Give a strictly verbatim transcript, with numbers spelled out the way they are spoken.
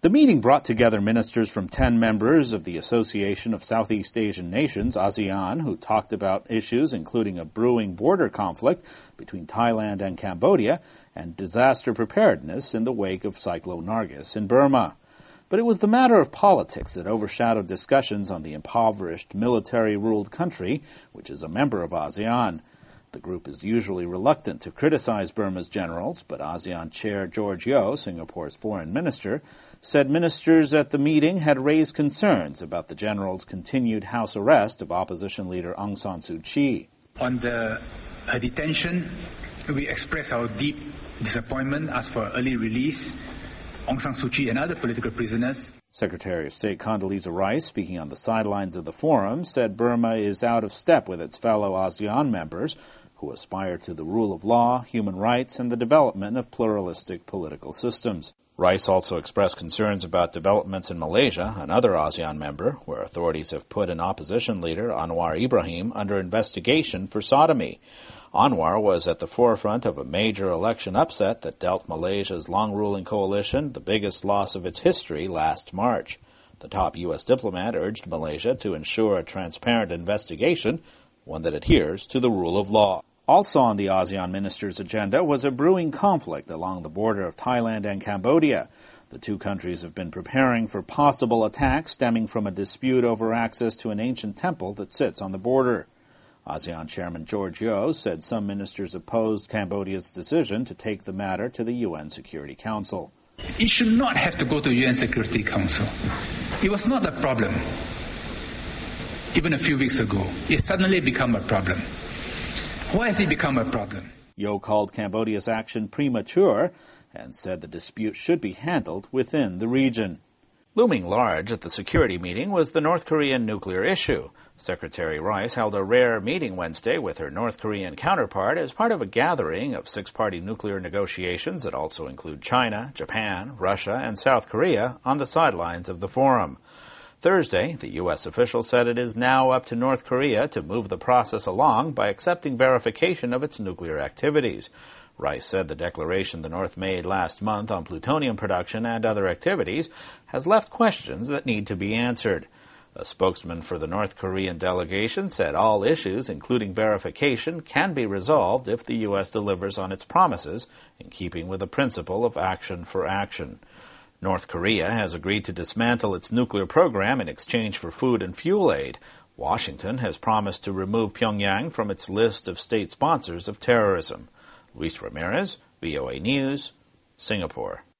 The meeting brought together ministers from ten members of the Association of Southeast Asian Nations, ASEAN, who talked about issues including a brewing border conflict between Thailand and Cambodia and disaster preparedness in the wake of Cyclone Nargis in Burma. But it was the matter of politics that overshadowed discussions on the impoverished, military-ruled country, which is a member of ASEAN. The group is usually reluctant to criticize Burma's generals, but ASEAN Chair George Yeo, Singapore's foreign minister, said ministers at the meeting had raised concerns about the general's continued house arrest of opposition leader Aung San Suu Kyi. On the her detention, we express our deep disappointment, ask for early release, Aung San Suu Kyi and other political prisoners. Secretary of State Condoleezza Rice, speaking on the sidelines of the forum, said Burma is out of step with its fellow ASEAN members who aspire to the rule of law, human rights, and the development of pluralistic political systems. Rice also expressed concerns about developments in Malaysia, another ASEAN member, where authorities have put an opposition leader, Anwar Ibrahim, under investigation for sodomy. Anwar was at the forefront of a major election upset that dealt Malaysia's long-ruling coalition the biggest loss of its history last March. The top U S diplomat urged Malaysia to ensure a transparent investigation, one that adheres to the rule of law. Also on the ASEAN ministers' agenda was a brewing conflict along the border of Thailand and Cambodia. The two countries have been preparing for possible attacks stemming from a dispute over access to an ancient temple that sits on the border. ASEAN Chairman George Yeo said some ministers opposed Cambodia's decision to take the matter to the U N Security Council. It should not have to go to U N Security Council. It was not a problem. Even a few weeks ago, it suddenly became a problem. Why has it become a problem? Yeo called Cambodia's action premature and said the dispute should be handled within the region. Looming large at the security meeting was the North Korean nuclear issue. Secretary Rice held a rare meeting Wednesday with her North Korean counterpart as part of a gathering of six-party nuclear negotiations that also include China, Japan, Russia, and South Korea on the sidelines of the forum. Thursday, the U S official said it is now up to North Korea to move the process along by accepting verification of its nuclear activities. Rice said the declaration the North made last month on plutonium production and other activities has left questions that need to be answered. A spokesman for the North Korean delegation said all issues, including verification, can be resolved if the U S delivers on its promises in keeping with the principle of action for action. North Korea has agreed to dismantle its nuclear program in exchange for food and fuel aid. Washington has promised to remove Pyongyang from its list of state sponsors of terrorism. Luis Ramirez, V O A News, Singapore.